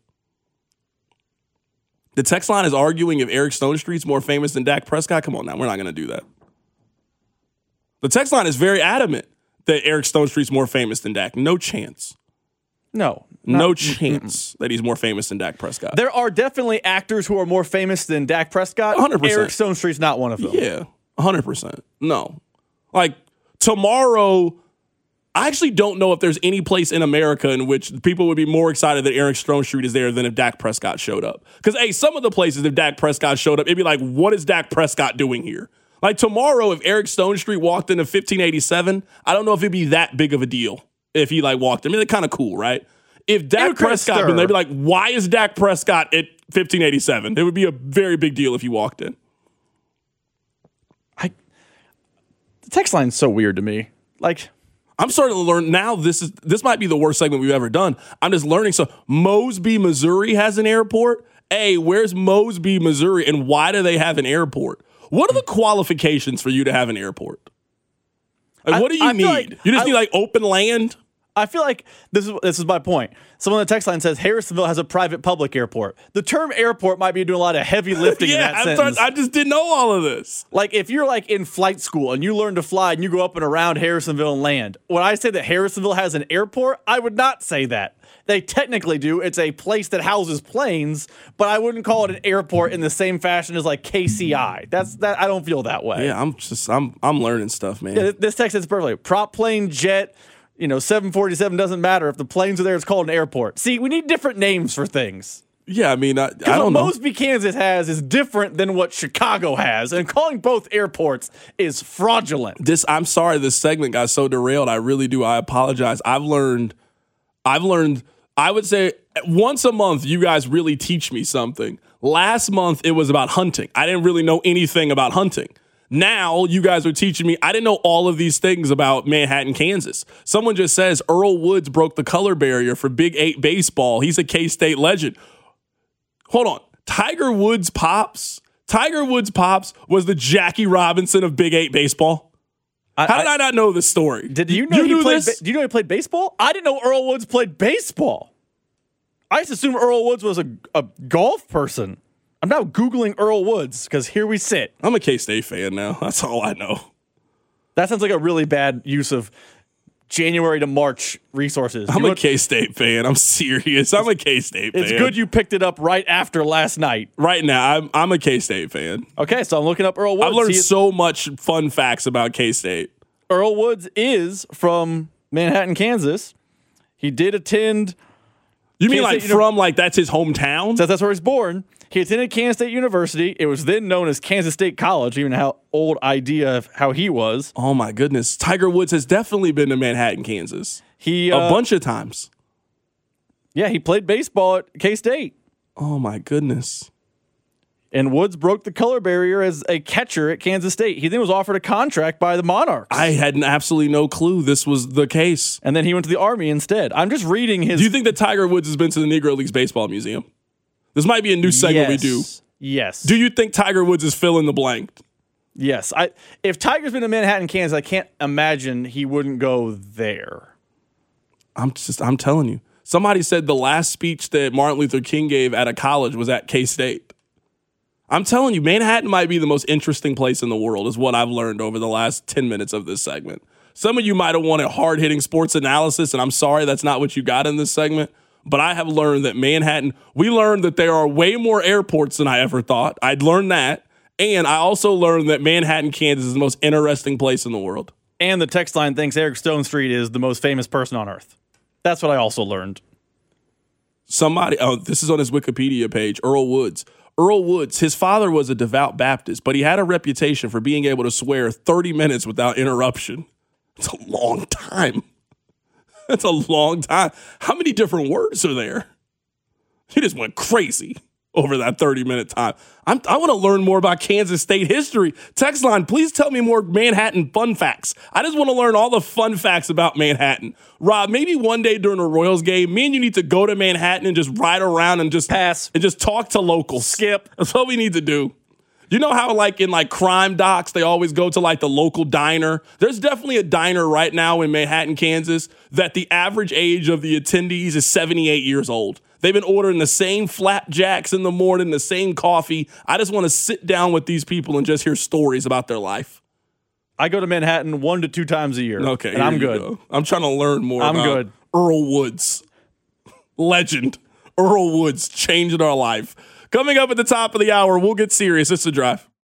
The text line is arguing if Eric Stonestreet's more famous than Dak Prescott. Come on now, we're not going to do that. The text line is very adamant that Eric Stonestreet's more famous than Dak. No chance. No. No not- chance that he's more famous than Dak Prescott. There are definitely actors who are more famous than Dak Prescott. one hundred percent. Eric Stonestreet's not one of them. Yeah, one hundred percent. No. Like, tomorrow, I actually don't know if there's any place in America in which people would be more excited that Eric Stonestreet is there than if Dak Prescott showed up. Because, hey, some of the places, if Dak Prescott showed up, it'd be like, what is Dak Prescott doing here? Like, tomorrow, if Eric Stonestreet walked into fifteen eighty-seven, I don't know if it'd be that big of a deal if he, like, walked in. I mean, it's kind of cool, right? If Dak Prescott, then they'd be like, why is Dak Prescott at fifteen eighty-seven? It would be a very big deal if he walked in. I, the text line's so weird to me. Like, I'm starting to learn now. This is this might be the worst segment we've ever done. I'm just learning. So Mosby, Missouri has an airport. Hey, where's Mosby, Missouri, and why do they have an airport? What are the qualifications for you to have an airport? Like, I- what do you I feel need? like- you just I- need like open land. I feel like this is this is my point. Someone on the text line says Harrisonville has a private public airport. The term airport might be doing a lot of heavy lifting in Yeah, that I'm sentence. start, I just didn't know all of this. Like, if you're like in flight school and you learn to fly and you go up and around Harrisonville and land, when I say that Harrisonville has an airport, I would not say that. They technically do. It's a place that houses planes, but I wouldn't call it an airport in the same fashion as like K C I. That's that. I don't feel that way. Yeah, I'm just I'm I'm learning stuff, man. Yeah, this text is perfectly. Prop plane, jet, you know, seven forty-seven doesn't matter. If the planes are there, it's called an airport. See, we need different names for things. Yeah, I mean, I, I Because what don't know. Mosby, Kansas has is different than what Chicago has. And calling both airports is fraudulent. This I'm sorry this segment got so derailed. I really do. I apologize. I've learned I've learned I would say once a month you guys really teach me something. Last month it was about hunting. I didn't really know anything about hunting. Now you guys are teaching me. I didn't know all of these things about Manhattan, Kansas. Someone just says Earl Woods broke the color barrier for Big Eight baseball. He's a K-State legend. Hold on. Tiger Woods' pops? Tiger Woods' pops was the Jackie Robinson of Big Eight baseball? I, How did I, I not know this story? Did you know you he knew played? this? Ba- do you know he played baseball? I didn't know Earl Woods played baseball. I just assumed Earl Woods was a, a golf person. I'm now Googling Earl Woods because here we sit. I'm a K-State fan now. That's all I know. That sounds like a really bad use of January to March resources. I'm You a want- K-State fan. I'm serious. I'm a K-State fan. It's good you picked it up right after last night. Right now, I'm I'm a K-State fan. Okay, so I'm looking up Earl Woods. I've learned He is- so much fun facts about K-State. Earl Woods is from Manhattan, Kansas. He did attend. You mean Kansas like State Uni- from like that's his hometown? Says that's where he's born. He attended Kansas State University. It was then known as Kansas State College, even how old idea of how he was. Oh my goodness. Tiger Woods has definitely been to Manhattan, Kansas. He A uh, bunch of times. Yeah, he played baseball at K-State. Oh my goodness. And Woods broke the color barrier as a catcher at Kansas State. He then was offered a contract by the Monarchs. I had absolutely no clue this was the case. and then he went to the Army instead. I'm just reading his. Do you think that Tiger Woods has been to the Negro Leagues Baseball Museum? This might be a new segment yes. we do. Yes. Do you think Tiger Woods is fill in the blank? Yes. I. If Tiger's been to Manhattan, Kansas, I can't imagine he wouldn't go there. I'm just I'm telling you. Somebody said the last speech that Martin Luther King gave at a college was at K-State. I'm telling you, Manhattan might be the most interesting place in the world, is what I've learned over the last ten minutes of this segment. Some of you might have wanted hard-hitting sports analysis, and I'm sorry that's not what you got in this segment, but I have learned that Manhattan, we learned that there are way more airports than I ever thought. I'd learned that, and I also learned that Manhattan, Kansas is the most interesting place in the world. And the text line thinks Eric Stonestreet is the most famous person on earth. That's what I also learned. Somebody, oh, this is on his Wikipedia page, Earl Woods. Earl Woods, his father was a devout Baptist, but he had a reputation for being able to swear thirty minutes without interruption. It's a long time. That's a long time. How many different words are there? He just went crazy over that thirty-minute time. I'm, I want to learn more about Kansas State history. Text line, please tell me more Manhattan fun facts. I just want to learn all the fun facts about Manhattan. Rob, maybe one day during a Royals game, me and you need to go to Manhattan and just ride around and just pass and just talk to locals. Skip. That's what we need to do. You know how, like, in, like, crime docs, they always go to, like, the local diner? There's definitely a diner right now in Manhattan, Kansas, that the average age of the attendees is seventy-eight years old. They've been ordering the same flapjacks in the morning, the same coffee. I just want to sit down with these people and just hear stories about their life. I go to Manhattan one to two times a year. Okay, and I'm good. Go. I'm trying to learn more I'm about good. Earl Woods. Legend. Earl Woods changing our life. Coming up at the top of the hour, we'll get serious. It's The Drive.